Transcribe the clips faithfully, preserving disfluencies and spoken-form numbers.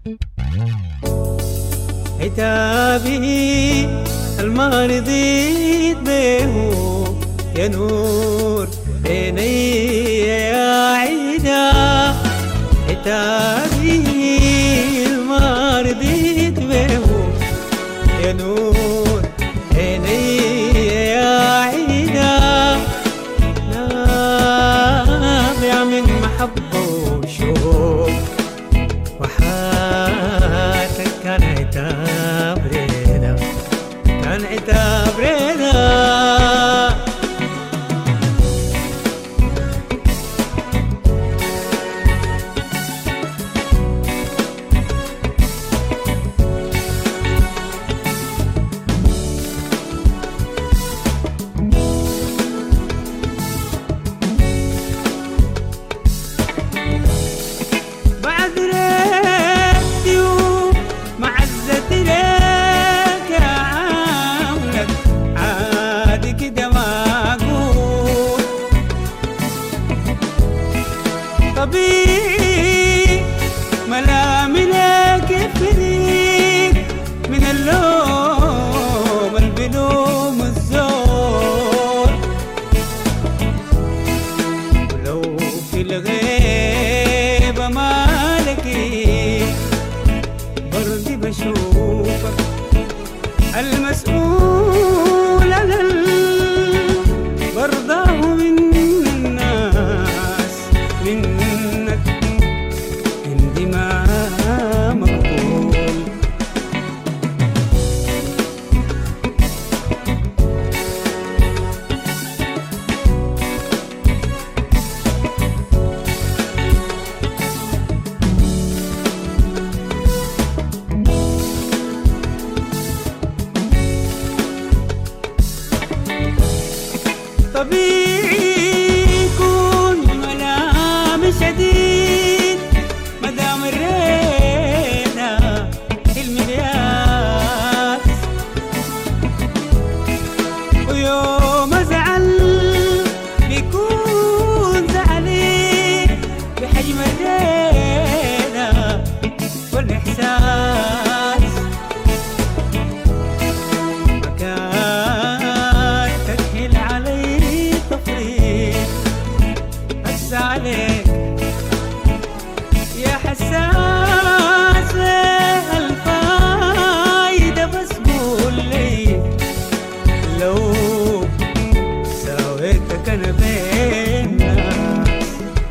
عتابي الما رضيت بيه يا نور عيني يا عيدا. عتابي الما رضيت بيه يا نور عيني يا عيدا. نابع من محبة وشوق وحياتك كان عتاب رضا، كان عتاب رضا. طبيعي ملامي لك يفريق من اللوم البلوم الزور. ولو في الغيبة مالكي برضي بشوفك المسؤول عن برضاه من الناس منك عندي ما مقبول. طبيعي يكون ملامي شديد مدام الرينا الملياس. ويوم ازعل بيكون زعلي بحجم الرينا والاحساس. مكان تكهل علي تفريط بس عليك يا حساس. الفايدة بس قول لي لو ساويتك انا بين الناس.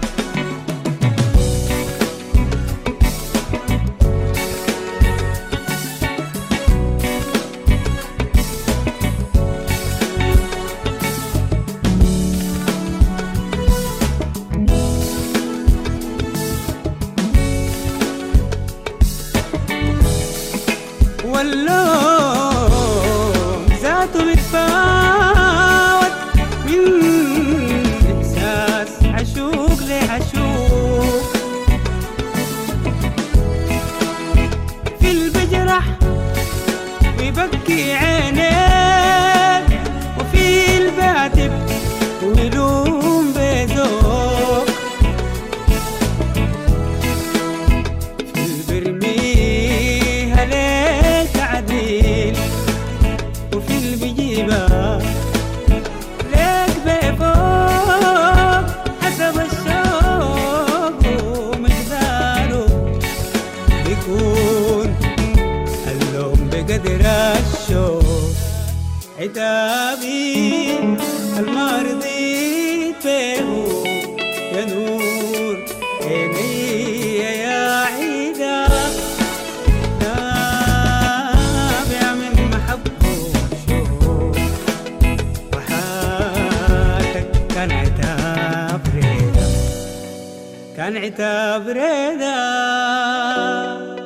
واللوم ذاته متفاوت من إحساس عشوق لعشوق. في البجرح ويبكي عينيك، وفي الباتب ويلوم بذوق. في البرميها ليك عديل، وفي البجيبة ليك بفوق. حسب الشوق ومقداره بيكون اللوم بقدر الشوق. عتابي الما رضيت بيه يا نور عيني يا عيدا. نابع من محبة وشوق وحياتك كان عتاب رضا، كان عتاب رضا.